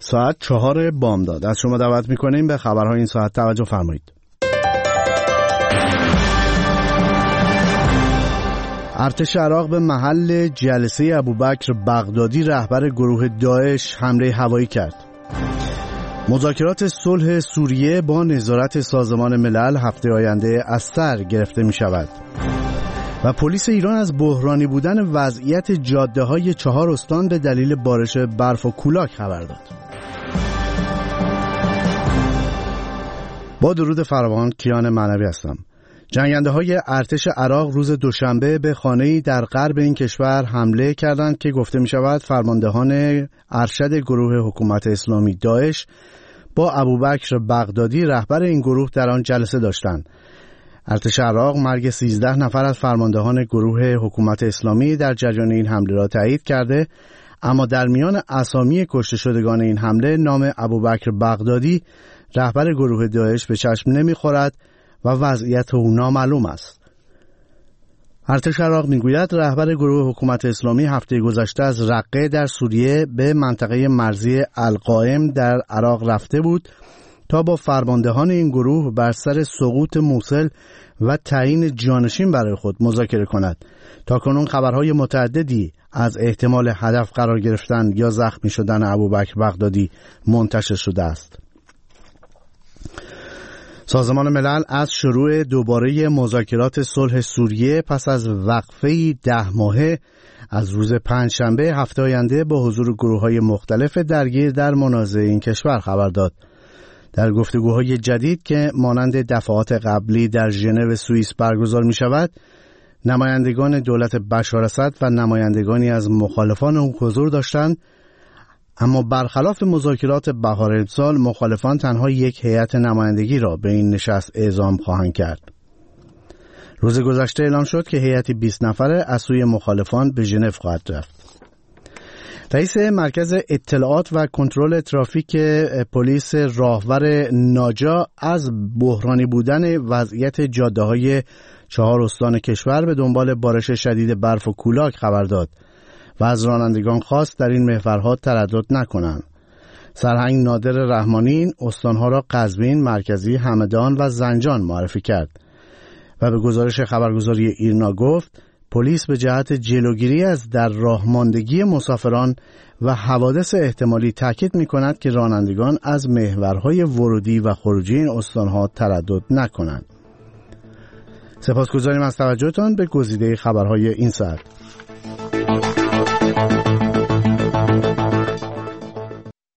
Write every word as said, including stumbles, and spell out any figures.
ساعت چهار بامداد از شما دعوت میکنیم به خبرهای این ساعت توجه فرمایید. ارتش عراق به محل جلسه ابوبکر بغدادی رهبر گروه داعش حمله هوایی کرد. مذاکرات صلح سوریه با نظارت سازمان ملل هفته آینده از سر گرفته می شود. و پلیس ایران از بحرانی بودن وضعیت جاده‌های چهار استان به دلیل بارش برف و کولاک خبر داد. با درود فراوان، کیان معنوی هستم. جنگنده های ارتش عراق روز دوشنبه به خانه‌ای در غرب این کشور حمله کردند که گفته می شود فرماندهان ارشد گروه حکومت اسلامی داعش با ابوبکر بغدادی رهبر این گروه در آن جلسه داشتند. ارتش عراق مرگ سیزده نفر از فرماندهان گروه حکومت اسلامی در جریان این حمله را تایید کرده، اما در میان اسامی کشته شدگان این حمله نام ابوبکر بغدادی رهبر گروه داعش به چشم نمی‌خورد و وضعیت او نامعلوم است. ارتش عراق میگوید رهبر گروه حکومت اسلامی هفته گذشته از رقه در سوریه به منطقه مرزی القائم در عراق رفته بود تا با فرماندهان این گروه بر سر سقوط موصل و تعیین جانشین برای خود مذاکره کند. تاکنون خبرهای متعددی از احتمال هدف قرار گرفتن یا زخمی شدن ابوبکر بغدادی منتشر شده است. سازمان ملل از شروع دوباره مذاکرات صلح سوریه پس از وقفه ده ماهه از روز پنجشنبه هفته آینده با حضور گروه‌های مختلف درگیر در منازعه این کشور خبر داد. در گفتگوهای جدید که مانند دفعات قبلی در ژنو سوئیس برگزار می شود، نمایندگان دولت بشار اسد و نمایندگانی از مخالفان او حضور داشتند، اما برخلاف مذاکرات بهار امسال مخالفان تنها یک هیئت نمایندگی را به این نشست اعزام خواهند کرد. روز گذشته اعلام شد که هیئتی بیست نفره از سوی مخالفان به ژنو خواهد رفت. رئیس مرکز اطلاعات و کنترل ترافیک پلیس راهور ناجا از بحرانی بودن وضعیت جاده‌های چهار استان کشور به دنبال بارش شدید برف و کولاک خبر داد و از رانندگان خواست در این محورها تردد نکنند. سرهنگ نادر رحمانی استانها را قزوین، مرکزی، همدان و زنجان معرفی کرد و به گزارش خبرگزاری ایرنا گفت پلیس به جهت جلوگیری از در راه ماندگی مسافران و حوادث احتمالی تاکید می‌کند که رانندگان از محورهای ورودی و خروجی این استانها تردد نکنند. سپاسگزاریم از توجهتان به گزیده خبرهای این ساعت.